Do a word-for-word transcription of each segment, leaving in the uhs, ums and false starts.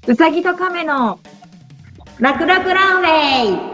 うさぎと亀のラクラクランウェイ。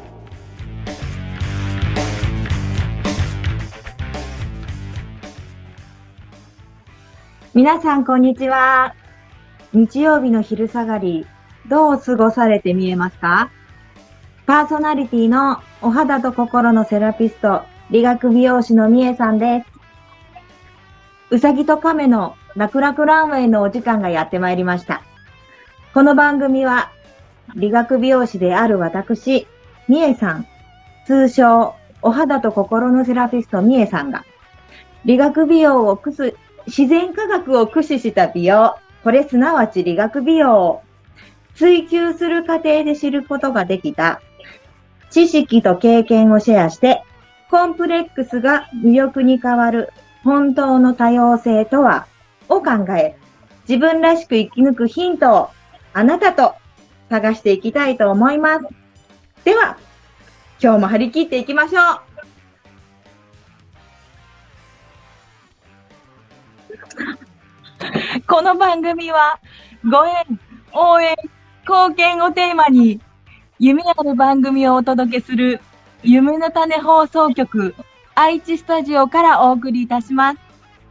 皆さんこんにちは。日曜日の昼下がり、どう過ごされて見えますか？パーソナリティのお肌と心のセラピスト、理学美容師のみえさんです。うさぎと亀のラクラクランウェイのお時間がやってまいりました。この番組は理学美容師である私、みえさん、通称お肌と心のセラピストみえさんが理学美容を駆使、自然科学を駆使した美容、これすなわち理学美容を追求する過程で知ることができた知識と経験をシェアして、コンプレックスが魅力に変わる本当の多様性とはを考え、自分らしく生き抜くヒントをあなたと探していきたいと思います。では、今日も張り切っていきましょう。この番組はご縁、応援、貢献をテーマに夢ある番組をお届けする夢の種放送局愛知スタジオからお送りいたします。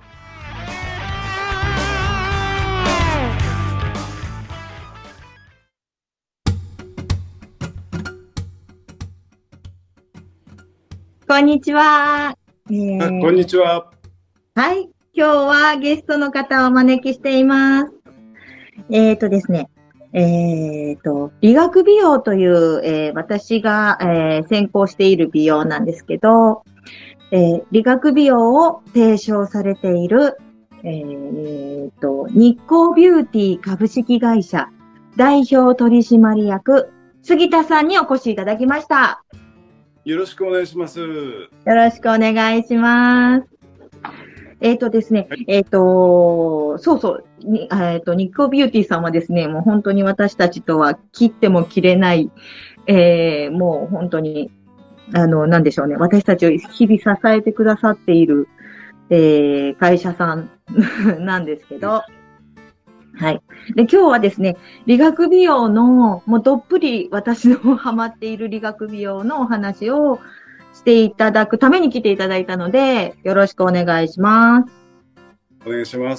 こんにちは、えー、 こんにちは。 はい、今日はゲストの方をお招きしています。えーとですね、えーと、理学美容という、えー、私が、えー、専攻している美容なんですけど、えー、理学美容を提唱されている、えーと、日光ビューティー株式会社代表取締役杉田さんにお越しいただきました。 よろしくお願いします。よろしくお願いします。えっとですね、はい、えっと、そうそう、にえっと、日光ビューティーさんはですね、もう本当に私たちとは切っても切れない、えー、もう本当に、あの、なんでしょうね、私たちを日々支えてくださっている、えー、会社さんなんですけど、はい。で、今日はですね、理学美容の、もうどっぷり私のハマっている理学美容のお話をしていただくために来ていただいたので、よろしくお願いします。 お願いします。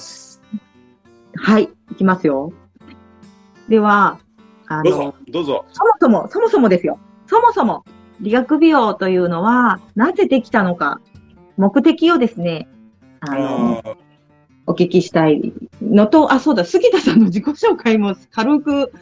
はい、いきますよ。では、あの、 どうぞ、どうぞ。 そもそも、そもそもですよ。そもそも、理学美容というのは、なぜできたのか、目的をですね、あの、あお聞きしたいのと、あ、そうだ、杉田さんの自己紹介も軽く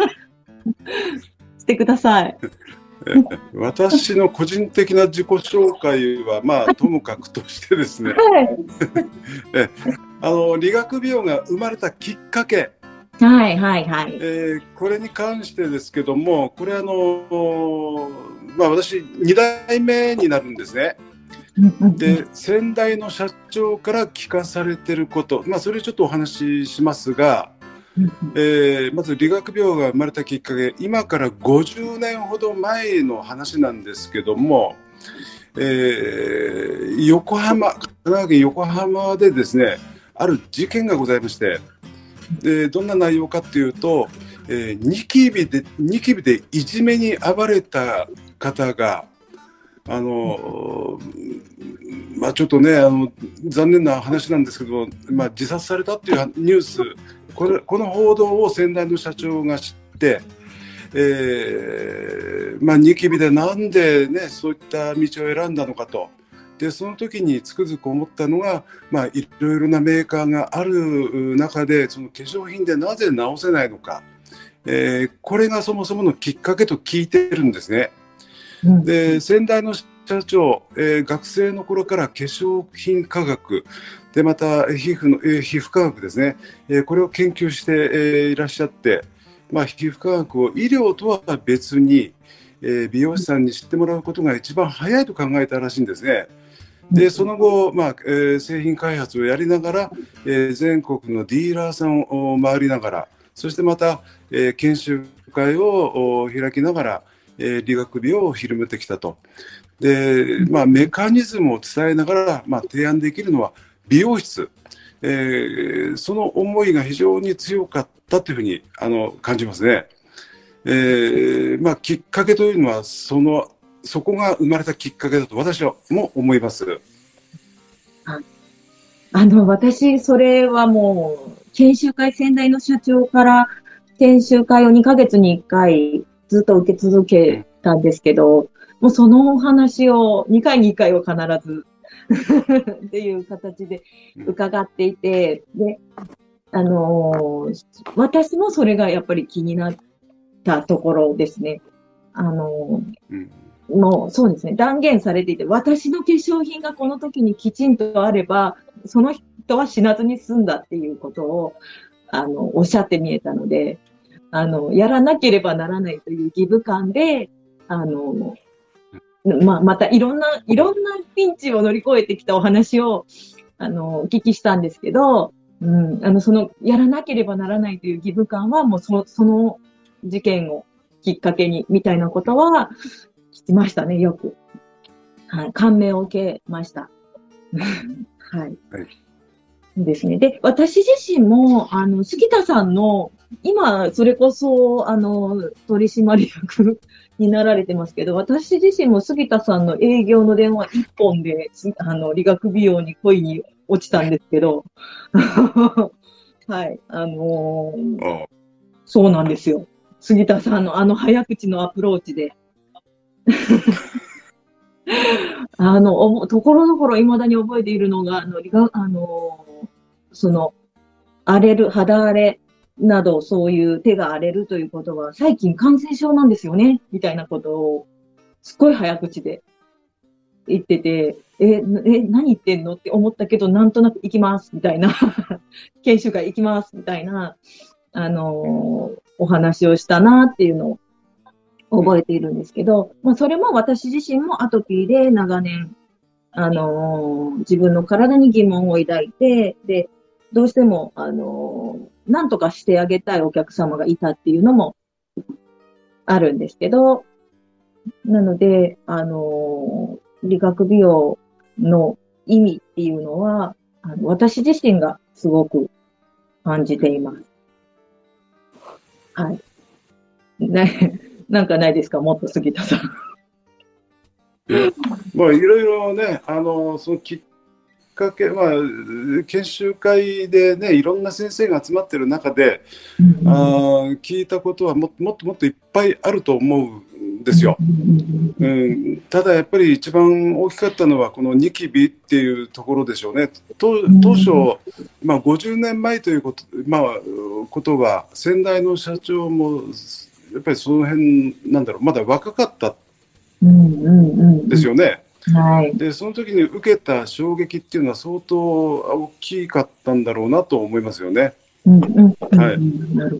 してください。 私の個人的な自己紹介は、まあ、ともかくとしてですね、はい、えあの理学美容が生まれたきっかけ、 はいはいはい、 えー、これに関してですけども、これあの、まあ、私に代目になるんですね。で、先代の社長から聞かされてること、まあ、それちょっとお話ししますが、えー、まず理学美容が生まれたきっかけ、今からごじゅうねんほど前の話なんですけども、えー、横浜、神奈川県横浜でですね、ある事件がございまして、でどんな内容かというと、えー、ニキビでニキビでいじめに遭われた方が、あのまあ、ちょっとね、あの残念な話なんですけど、まあ、自殺されたっていうニュース、これこの報道を先代の社長が知って、えーまあ、ニキビでなんで、ね、そういった道を選んだのかと。でその時につくづく思ったのが、まあ、いろいろなメーカーがある中で、その化粧品でなぜ直せないのか、えー、これがそもそものきっかけと聞いてるんですね。で先代の社長、えー、学生の頃から化粧品科学で、また皮膚の、えー、皮膚科学ですね、えー、これを研究して、えー、いらっしゃって、まあ、皮膚科学を医療とは別に、えー、美容師さんに知ってもらうことが一番早いと考えたらしいんですね。でその後、まあえー、製品開発をやりながら、えー、全国のディーラーさんを回りながら、そしてまた、えー、研修会を開きながら、えー、理学美容を広めてきたと。で、まあ、メカニズムを伝えながら、まあ、提案できるのは美容室、 えー、その思いが非常に強かったというふうにあの感じますね。えーまあ、きっかけというのはそのそこが生まれたきっかけだと私はも思います。 ああの、私、それはもう、研修会、先代の社長から研修会をにかげつにいっかいずっと受け続けたんですけど、うん、もうそのお話をにかいにいっかいは必ずっていう形で伺っていて、で、あのー、私もそれがやっぱり気になったところですね。あのーうんもうそうですね、断言されていて、私の化粧品がこの時にきちんとあれば、その人は死なずに済んだっていうことを、あの、おっしゃって見えたので、あの、やらなければならないという義務感で、あの、まあ、またいろんな、いろんなピンチを乗り越えてきたお話を、あの、お聞きしたんですけど、うん、あの、その、やらなければならないという義務感は、もうそ、その事件をきっかけに、みたいなことは、聞きましたね、よく。はい。感銘を受けました。はい。はい。ですね。で、私自身も、あの、杉田さんの、今、それこそ、あの、取締役になられてますけど、私自身も杉田さんの営業の電話一本で、あの、理学美容に恋に落ちたんですけど、はい。あのー、そうなんですよ。杉田さんのあの早口のアプローチで、あの、ところどころ未だに覚えているのが、あの、あの、その、荒れる、肌荒れなど、そういう手が荒れるということは、最近感染症なんですよね、みたいなことを、すっごい早口で言ってて、え、え、何言ってんのって思ったけど、なんとなく行きます、みたいな、研修会行きます、みたいな、あの、お話をしたなっていうのを、覚えているんですけど、まあ、それも私自身もアトピーで長年、あのー、自分の体に疑問を抱いて、で、どうしても、あのー、なんとかしてあげたいお客様がいたっていうのもあるんですけど、なので、あのー、理学美容の意味っていうのは、あの私自身がすごく感じています。はい。ね。なんかないですか、もっと杉田さん。 まあいろいろね、あのそのきっかけ、まあ研修会でね、いろんな先生が集まってる中で、うん、あ聞いたことはももっともっといっぱいあると思うんですよ。うん、ただやっぱり一番大きかったのはこのニキビっていうところでしょうね。当初、まあ、ごじゅうねんまえということ、まあ、ことは先代の社長もやっぱりその辺なんだろう、まだ若かったですよね。はい、でその時に受けた衝撃っていうのは相当大きかったんだろうなと思いますよね。はい、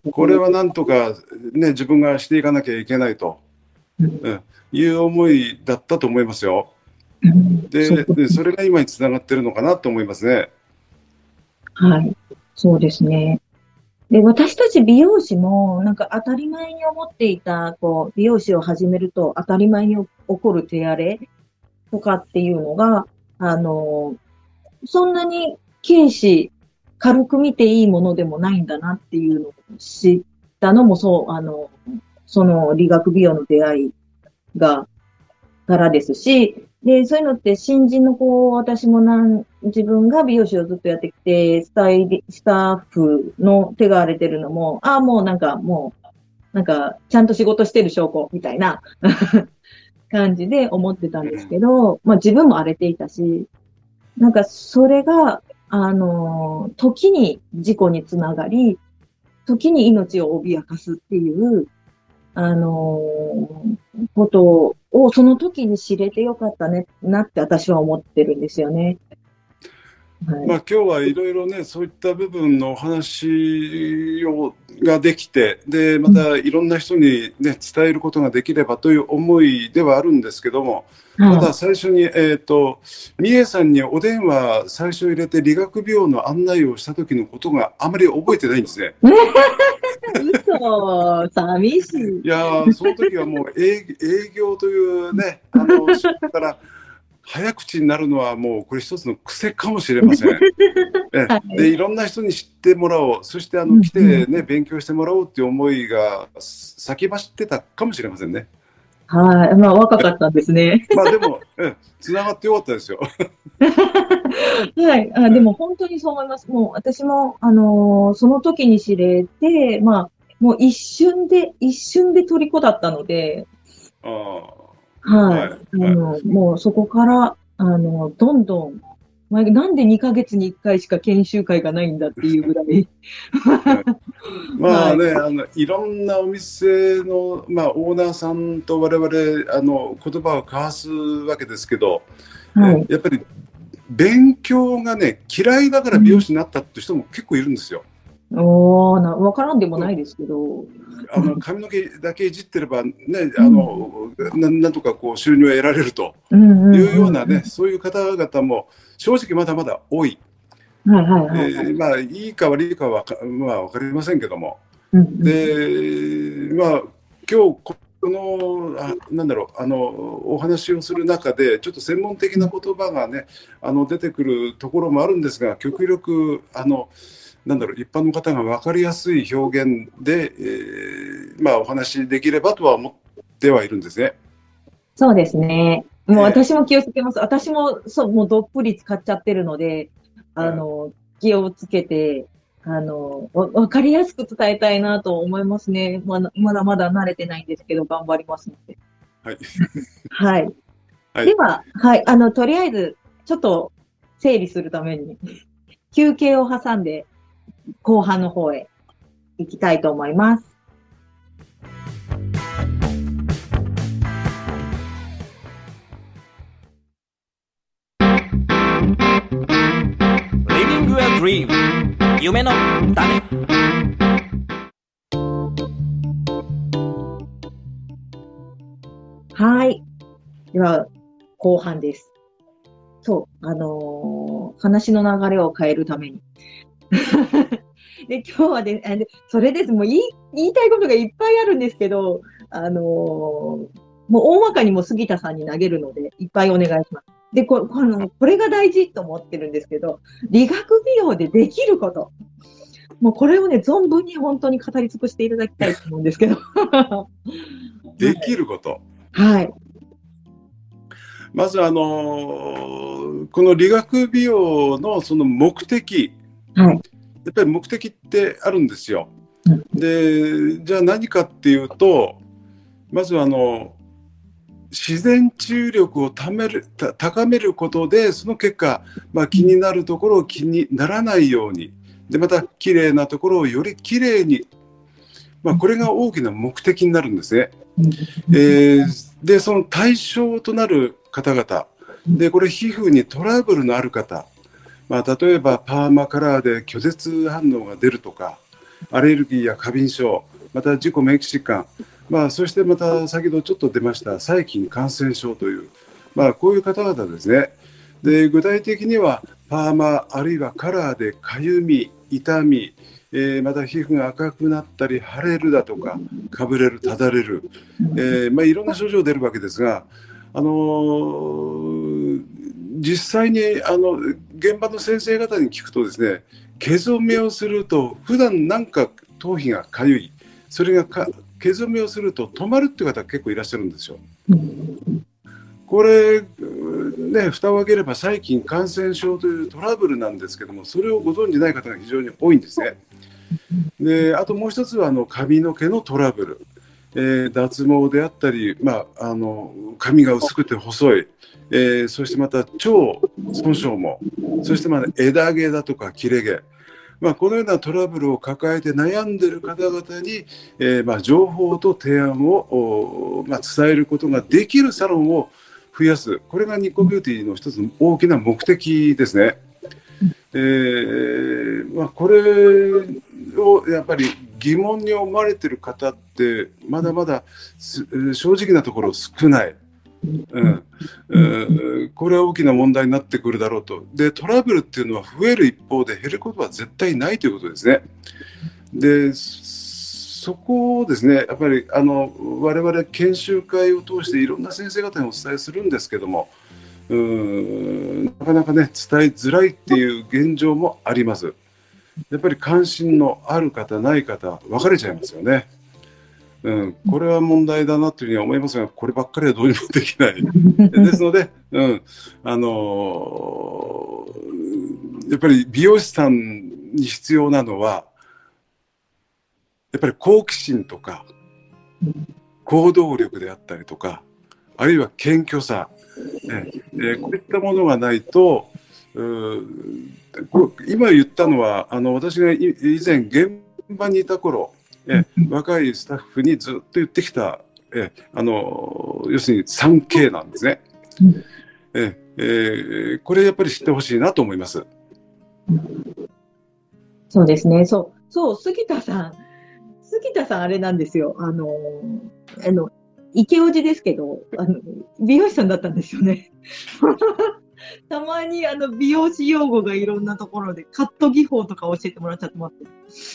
これはなんとか、ね、自分がしていかなきゃいけないと、うん、いう思いだったと思いますよ。で、でそれが今につながってるのかなと思いますね。 はい、そうですね。で、私たち美容師も、なんか当たり前に思っていた、こう、美容師を始めると当たり前に起こる手荒れとかっていうのが、あの、そんなに軽視、軽く見ていいものでもないんだなっていうのを知ったのも、そう、あの、その理学美容の出会いが、からですし、で、そういうのって新人の子、私もなん自分が美容師をずっとやってきて、スタイリ、スタッフの手が荒れてるのも、ああ、もうなんか、もう、なんか、ちゃんと仕事してる証拠、みたいな感じで思ってたんですけど、まあ自分も荒れていたし、なんかそれが、あの、時に事故につながり、時に命を脅かすっていう、あのー、ことをその時に知れてよかったねなって私は思ってるんですよね。 はい、まあ今日はいろいろね、そういった部分のお話をができて、でまたいろんな人に、ね、伝えることができればという思いではあるんですけども、ただ最初に、えーと、美恵さんにお電話最初入れて理学美容の案内をした時のことがあまり覚えてないんですね。 嘘、寂しい。 いやその時はもう営業というね、あの仕事から早口になるのはもうこれ一つの癖かもしれません。えはで、 い。 いろんな人に知ってもらおう、そしてあの来うんうん。 てね、勉強してもらおうっていう思いが先走ってたかもしれませんね。 はい。まあ、若かったんですね。 まあでも、えつながってよかったですよ。 はい。あ、でえも本当にそう思います。もう私も、あのーその時に知れて、まあ、もう一瞬で、一瞬で虜だったので、 ああ、 はい。 はい、はい。 あの、もうそこから、あの、どんどん、まあ、なんでにかげつにいっかいしか研修会がないんだっていうぐらい。 はいまはい。 あね、あのいろんなお店の、まあ、オーナーさんと我々あの言葉を交わすわけですけど、えはい。 やっぱり勉強がね嫌いだから美容うん。 師になったって人も結構いるんですよ。 おーな、わからんでもそうないですけど。 あの髪の毛だけいじってれば、ね、 うん。 あのななんとかこう収入を得られるとうんういうんうんようなね、そういう方々も正直まだまだ多い。 うん。はいはいえはいはい。 ーまあ、いいか悪いかはか、まあ、分かりませんけども、 うんうんで、まあ、今日このあなんだろうあのお話をする中でちょっと専門的うん。 な言葉がねあの出てくるところもあるんですが、極力あのなんだろう一般の方が分かりやすい表現で、えーまあ、お話しできればとは思ってはいるんですね。 そうですね。もうえ私も気をつけます。私も、そう、もうどっぷり使っちゃってるので、 ーはいあの、気をつけて、あの、わ、わかりやすく伝えたいなと思いますね。まだ、まだまだ慣れてないんですけど、頑張りますので。 はいはい。 はいでは、はい。あの、とりあえず、ちょっと整理するために、休憩を挟んで、後半の方へ行きたいと思います。 Living a Dream 夢の種。 はい。では、後半です。そう、あのー話の流れを変えるために。で、今日はで、あでそれです。もう言い、言いたいことがいっぱいあるんですけど、あのーもう大まかにも杉田さんに投げるので、いっぱいお願いします。で、こ、この、これが大事と思ってるんですけど、理学美容でできること。もうこれをね、存分に本当に語り尽くしていただきたいと思うんですけど。はできい。 ること。 はい。 まずあのこの理学美容のその目的、 はい。 やっぱり目的ってあるんですよ。 うん。 で、じゃあ何かっていうと、まずあの自然治癒力をためるた高めることで、その結果、まあ、気になるところを気にならないように、でまた綺麗なところをより綺麗に、まあ、これが大きな目的になるんですね。 うん。 えーでその対象となる方々で、これ皮膚にトラブルのある方、まあ、例えばパーマカラーで拒絶反応が出るとか、アレルギーや過敏症、また自己免疫疾患、まあ、そしてまた先ほどちょっと出ました細菌感染症という、まあ、こういう方々ですね。で具体的にはパーマあるいはカラーでかゆみ、痛み、えーまた皮膚が赤くなったり腫れるだとか、かぶれる、ただれる、えーまあ、いろんな症状が出るわけですが、あのー実際にあの現場の先生方に聞くとですね、毛染めをすると普段なんか頭皮がかゆい、それがか毛染めをすると止まるっていう方が結構いらっしゃるんですよ。 うん。 これね、蓋を開ければ細菌感染症というトラブルなんですけども、それをご存じない方が非常に多いんですね。であともう一つはあの髪の毛のトラブル、えー脱毛であったり、まあ、あの髪が薄くて細い、えーそしてまた腸損傷も、そしてまた枝毛だとか切れ毛、まあ、このようなトラブルを抱えて悩んでいる方々に、えーまあ、情報と提案を、まあ、伝えることができるサロンを増やす、これがニッコビューティーの一つの大きな目的ですね。えーまあ、これをやっぱり疑問に思われている方ってまだまだ正直なところ少ない、うんうん、これは大きな問題になってくるだろうと。でトラブルっていうのは増える一方で減ることは絶対ないということですね。でそこをですねやっぱりあの我々研修会を通していろんな先生方にお伝えするんですけども、 うーんなかなかね伝えづらいっていう現状もあります。やっぱり関心のある方ない方分かれちゃいますよね。うん、これは問題だなというふうには思いますが、こればっかりはどうにもできないですので、うん、あのー、やっぱり美容師さんに必要なのはやっぱり好奇心とか行動力であったりとか、あるいは謙虚さ、ねえー、こういったものがないと、今言ったのはあの私が以前現場にいた頃、え若いスタッフにずっと言ってきた、えあの要するに スリーケー なんですね。ええー、これやっぱり知ってほしいなと思います。 そうですね。そう、そう、杉田さん、杉田さんあれなんですよ。あの、あの、池叔父ですけど、あの、美容師さんだったんですよね。たまにあの美容師用語がいろんなところでカット技法とか教えてもらっちゃってます。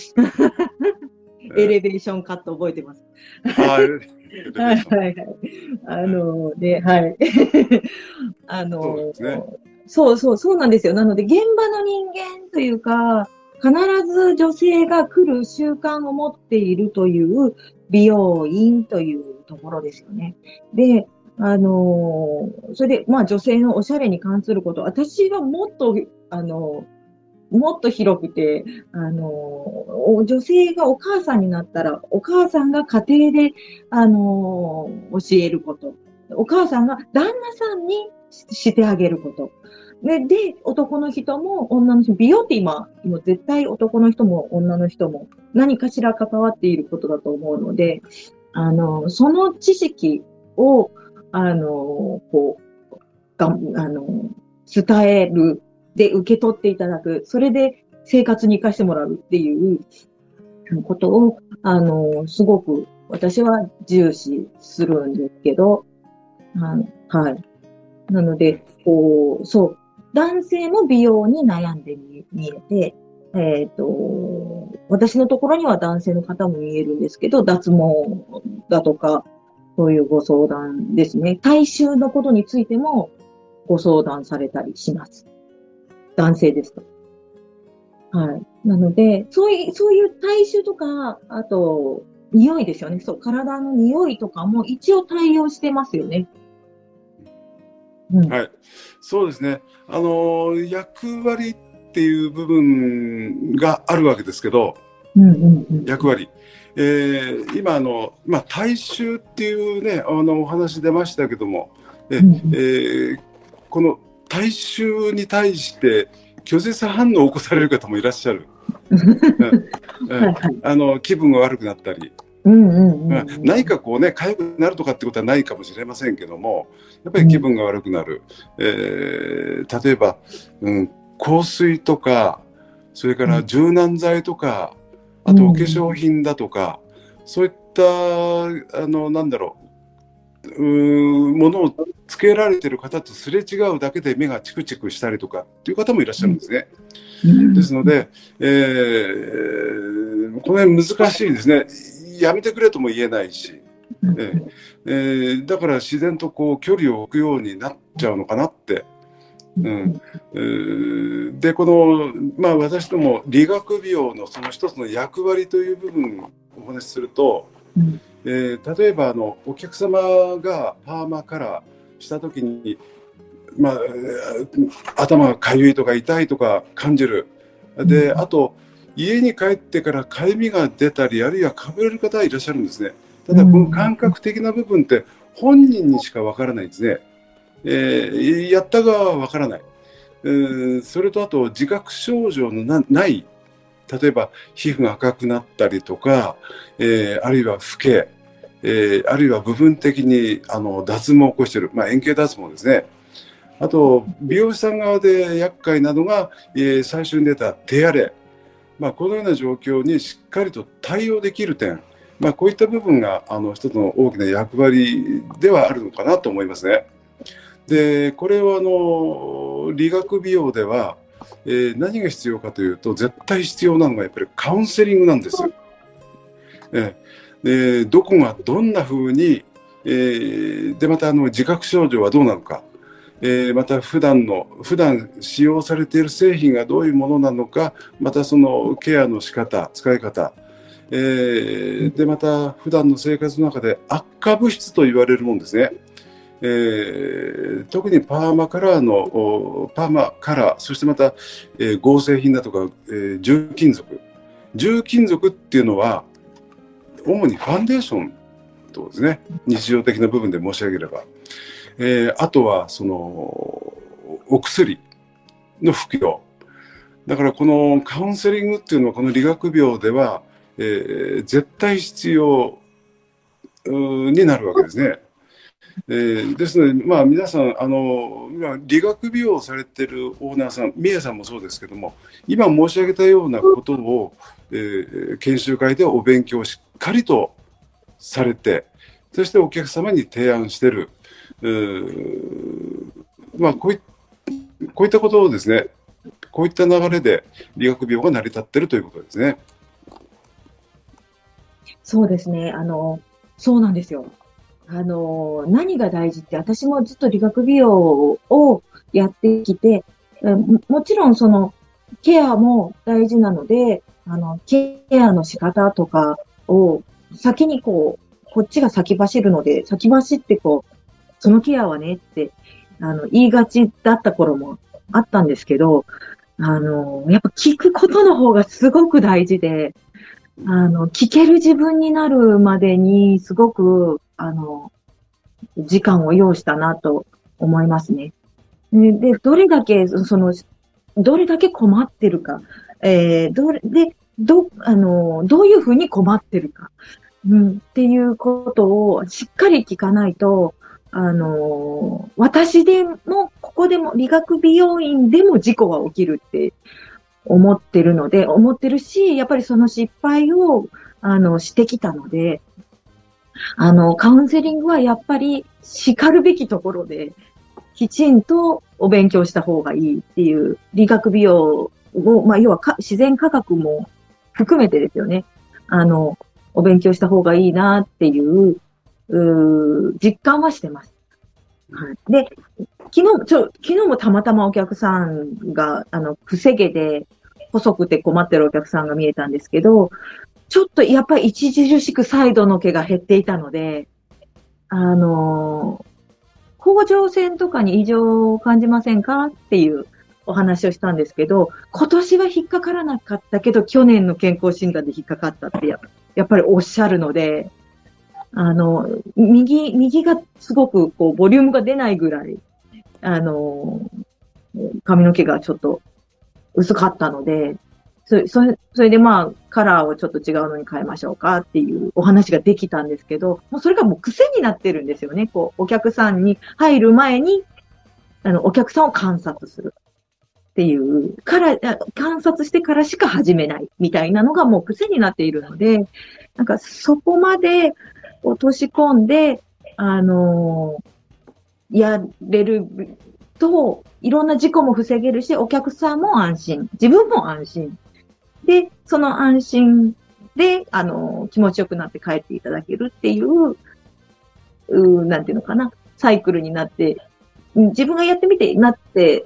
エレベーションカット覚えてます。はいはいはい。あので、はい。あのそうですね、そうそうそうなんですよ。なので現場の人間というか、必ず女性が来る習慣を持っているという美容院というところですよね。で、あのー、それで、まあ女性のおしゃれに関すること、私はもっと、あのー、もっと広くて、あのー、女性がお母さんになったら、お母さんが家庭で、あのー、教えること。お母さんが旦那さんにしてあげること。で、で男の人も女の人も、美容って今、今絶対男の人も女の人も何かしら関わっていることだと思うので、あの、その知識を、あの、こう、が、あの、伝える、で、受け取っていただく、それで生活に活かしてもらうっていうことを、あの、すごく私は重視するんですけど、はい。なので、こう、そう、男性も美容に悩んで見えて、えっと、私のところには男性の方も見えるんですけど、脱毛だとか、そういうご相談ですね。体臭のことについてもご相談されたりします。男性ですと。はい。なので、そういう、そういう体臭とか、あと、匂いですよね。そう、体の匂いとかも一応対応してますよね。 うん、はい。そうですね。あの、役割っていう部分があるわけですけど、うんうんうん、役割。えー、今あの、まあ、体臭っていうね、あのお話出ましたけども、ええー、この体臭に対して拒絶反応を起こされる方もいらっしゃる。あの気分が悪くなったり、何かこうね痒くなるとかってことはないかもしれませんけども、やっぱり気分が悪くなる。うん、えー、例えば、うん、香水とか、それから柔軟剤とか、あとお化粧品だとか、うん、そういったあのなんだろう、うものをつけられている方とすれ違うだけで目がチクチクしたりとかっていう方もいらっしゃるんですね。うん、ですので、えー、この辺難しいですね。やめてくれとも言えないし、ええー、だから自然とこう距離を置くようになっちゃうのかなって。うんえー、でこの、まあ、私ども理学美容のその一つの役割という部分をお話しすると、うんえー、例えばあのお客様がパーマカラーした時に、まあ、頭がかゆいとか痛いとか感じる。であと家に帰ってからかゆみが出たり、あるいはかぶれる方はいらっしゃるんですね。ただこの感覚的な部分って本人にしかわからないんですね。えー、やった側はわからない、えー、それとあと自覚症状の な, ない例えば皮膚が赤くなったりとか、えー、あるいは老け、えー、あるいは部分的にあの脱毛を起こしている、まあ、円形脱毛ですね。あと美容師さん側で厄介なのが、えー、最初に出た手荒れ、まあ、このような状況にしっかりと対応できる点、まあ、こういった部分があの一つの大きな役割ではあるのかなと思いますね。でこれはあの理学美容では、えー、何が必要かというと絶対必要なのがやっぱりカウンセリングなんです。えー、でどこがどんな風に、えー、でまたあの自覚症状はどうなのか、 えー、また普段の普段使用されている製品がどういうものなのか、またそのケアの仕方、使い方、えー、でまた普段の生活の中で悪化物質と言われるものですね。えー、特にパーマカラーのパーマカラー、そしてまた、えー、合成品だとか、えー、重金属重金属っていうのは主にファンデーションとですね、日常的な部分で申し上げれば、えー、あとはそのお薬の服用だから、このカウンセリングっていうのはこの理学病では、えー、絶対必要になるわけですね。えー、ですので、まあ、皆さんあの理学美容をされているオーナーさん、みえさんもそうですけども、今申し上げたようなことを、えー、研修会でお勉強をしっかりとされて、そしてお客様に提案している、まあ、こうい、こういったことをですね、こういった流れで理学美容が成り立っているということですね。 そうですね。あの、そうなんですよ。あの、何が大事って、私もずっと理学美容をやってきて、も、もちろんその、ケアも大事なので、あの、ケアの仕方とかを先にこう、こっちが先走るので、先走ってこう、そのケアはねって、あの、言いがちだった頃もあったんですけど、あの、やっぱ聞くことの方がすごく大事で、あの、聞ける自分になるまでに、すごく、あの、時間を要したなと思いますね。で、どれだけ、その、どれだけ困ってるか、えー、どれ、で、ど、あの、どういうふうに困ってるか、うん、っていうことをしっかり聞かないと、あの、私でも、ここでも、理学美容院でも事故は起きるって思ってるので、思ってるし、やっぱりその失敗を、あの、してきたので、あの、カウンセリングはやっぱり叱るべきところで、きちんとお勉強した方がいいっていう、理学美容を、まあ、要はか自然科学も含めてですよね。あの、お勉強した方がいいなっていう、う実感はしてます。はい。で、昨日、ちょ、昨日もたまたまお客さんが、あの、くせ毛で、細くて困ってるお客さんが見えたんですけど、ちょっとやっぱり著しくサイドの毛が減っていたので、あの、甲状腺とかに異常を感じませんかっていうお話をしたんですけど、今年は引っかからなかったけど、去年の健康診断で引っかかったってや、やっぱりおっしゃるので、あの、右、右がすごくこう、ボリュームが出ないぐらい、あの、髪の毛がちょっと薄かったので、そ、それ、それでまあ、カラーをちょっと違うのに変えましょうかっていうお話ができたんですけど、もうそれがもう癖になってるんですよね。こう、お客さんに入る前に、あの、お客さんを観察するっていう、から、観察してからしか始めないみたいなのがもう癖になっているので、なんかそこまで落とし込んで、あのー、やれると、いろんな事故も防げるし、お客さんも安心、自分も安心。で、その安心で、あの、気持ちよくなって帰っていただけるっていう、うなんていうのかな、サイクルになって、自分がやってみてなって、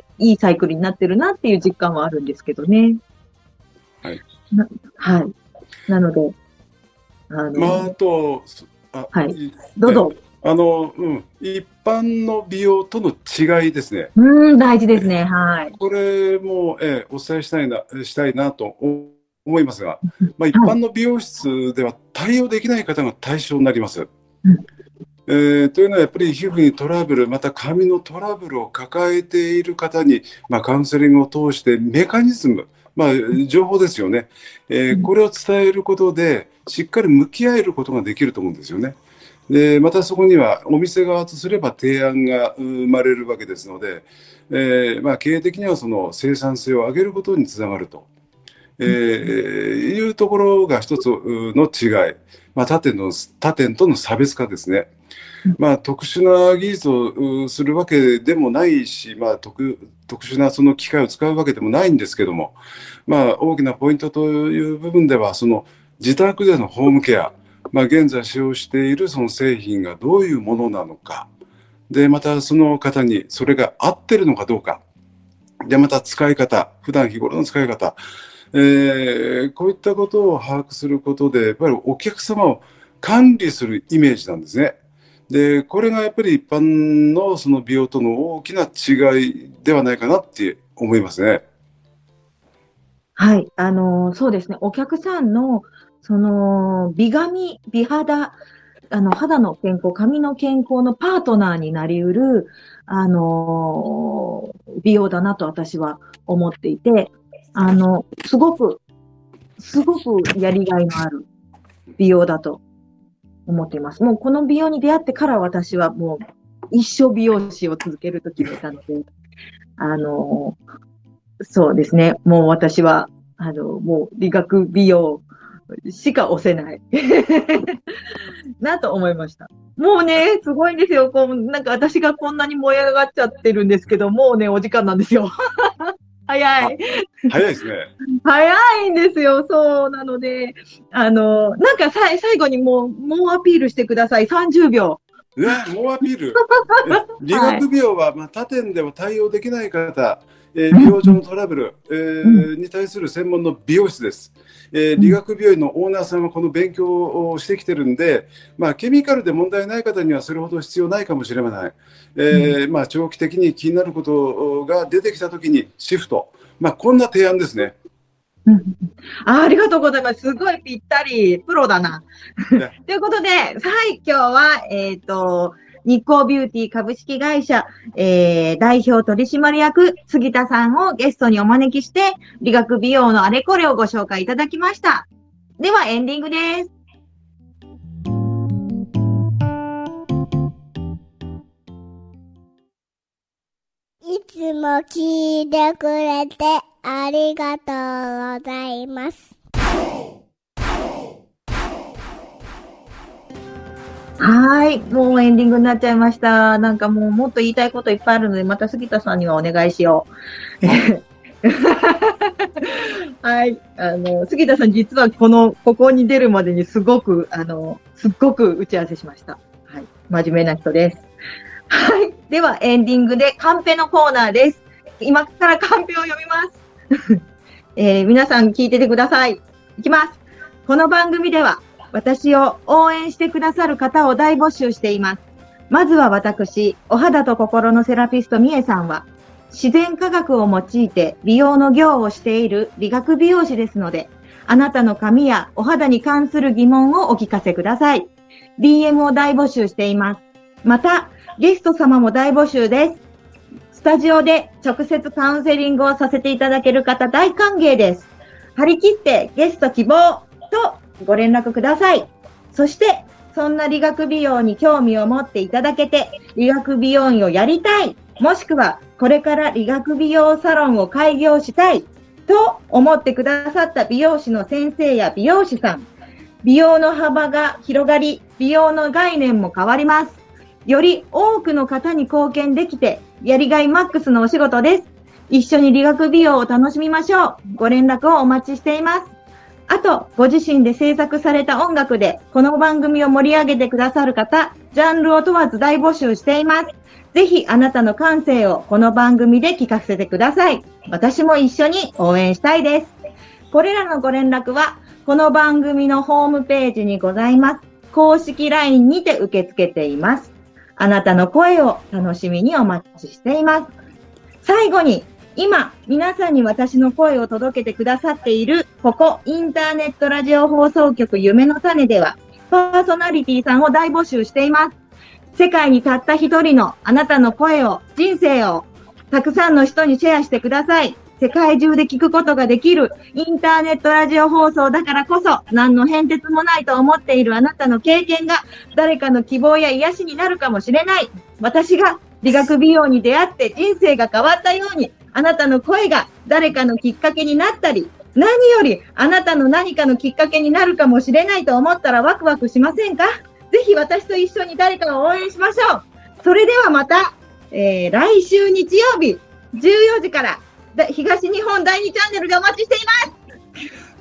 いいサイクルになってるなっていう実感はあるんですけどね。 はい。 なはい。なので、 あの、まあ、あと、 あ、はい。どうぞ。 あの、うん、一般の美容との違いですね。 うん、大事ですね。はい。 これも、えー、お伝えしたいな、したいなと思いますが、まあ、一般の美容室では対応できない方が対象になります。うんえー、というのはやっぱり皮膚にトラブル、また髪のトラブルを抱えている方に、まあ、カウンセリングを通してメカニズム、まあ、情報ですよね、えー、これを伝えることでしっかり向き合えることができると思うんですよね。でまたそこにはお店側とすれば提案が生まれるわけですので、えーまあ、経営的にはその生産性を上げることにつながると、えー、いうところが一つの違い、まあ、他店の他店との差別化ですね。まあ、特殊な技術をするわけでもないし、まあ、特, 特殊なその機械を使うわけでもないんですけども、まあ、大きなポイントという部分ではその自宅でのホームケア、まあ、現在使用しているその製品がどういうものなのか、 でまたその方にそれが合ってるのかどうか、でまた使い方、普段日頃の使い方、えー、こういったことを把握することで、やっぱりお客様を管理するイメージなんですね。でこれがやっぱり一般のその美容との大きな違いではないかなって思いますね。 はい、あのそうですね、お客さんのその美髪、美肌、あの肌の健康、髪の健康のパートナーになりうる、あの美容だなと私は思っていて、あのすごく、すごくやりがいのある美容だと思っています。もうこの美容に出会ってから私はもう一生美容師を続けると決めたので、あのそうですね。もう私は、あの、もう理学美容しか押せない。なと思いました。もうね、すごいんですよ。こう、なんか私がこんなに燃え上がっちゃってるんですけど、もうね、お時間なんですよ。早い。 早いですね。 早いんですよ。そうなので、あの、なんかさ最後にもう、もうアピールしてください。さんじゅうびょう。 ね、もうアピール。理学美容は、まあ、他店では対応できない方、えー、美容上のトラブル、えー、に対する専門の美容室です、えー。理学美容院のオーナーさんはこの勉強をしてきてるんで、まあ、ケミカルで問題ない方にはそれほど必要ないかもしれない。えーまあ、長期的に気になることが出てきたときにシフト。まあ、こんな提案ですね。 あ, ありがとうございます。すごいぴったり、プロだな。ということで、はい、今日は、えっと、日光ビューティー株式会社、えー、代表取締役、杉田さんをゲストにお招きして、理学美容のあれこれをご紹介いただきました。では、エンディングです。 いつも聞いてくれてありがとうございます。 はい。もうエンディングになっちゃいました。なんかもうもっと言いたいこといっぱいあるので、また杉田さんにはお願いしよう。はい。あの、杉田さん実はこの、ここに出るまでにすごく、あの、すっごく打ち合わせしました。はい。真面目な人です。はい。ではエンディングでカンペのコーナーです。今からカンペを読みます。えー、皆さん聞いててください。いきます。この番組では、私を応援してくださる方を大募集しています。まずは私、お肌と心のセラピストみえさんは、自然科学を用いて美容の業をしている理学美容師ですので、あなたの髪やお肌に関する疑問をお聞かせください。ディーエム を大募集しています。また、ゲスト様も大募集です。スタジオで直接カウンセリングをさせていただける方大歓迎です。張り切ってゲスト希望とご連絡ください。そして、そんな理学美容に興味を持っていただけて、理学美容院をやりたい、もしくはこれから理学美容サロンを開業したいと思ってくださった美容師の先生や美容師さん、美容の幅が広がり、美容の概念も変わります。より多くの方に貢献できて、やりがいマックスのお仕事です。一緒に理学美容を楽しみましょう。ご連絡をお待ちしています。あと、ご自身で制作された音楽で、この番組を盛り上げてくださる方、ジャンルを問わず大募集しています。ぜひ、あなたの感性をこの番組で聞かせてください。私も一緒に応援したいです。これらのご連絡は、この番組のホームページにございます。公式 ライン にて受け付けています。あなたの声を楽しみにお待ちしています。最後に、今、皆さんに私の声を届けてくださっている、ここ、インターネットラジオ放送局夢の種では、パーソナリティさんを大募集しています。世界にたった一人のあなたの声を、人生を、たくさんの人にシェアしてください。世界中で聞くことができるインターネットラジオ放送だからこそ、何の変哲もないと思っているあなたの経験が、誰かの希望や癒しになるかもしれない。私が理学美容に出会って人生が変わったように、あなたの声が誰かのきっかけになったり、何よりあなたの何かのきっかけになるかもしれないと思ったらワクワクしませんか？ぜひ私と一緒に誰かを応援しましょう。それではまた、えー、来週日曜日じゅうよじから東日本だいにチャンネルでお待ちしています。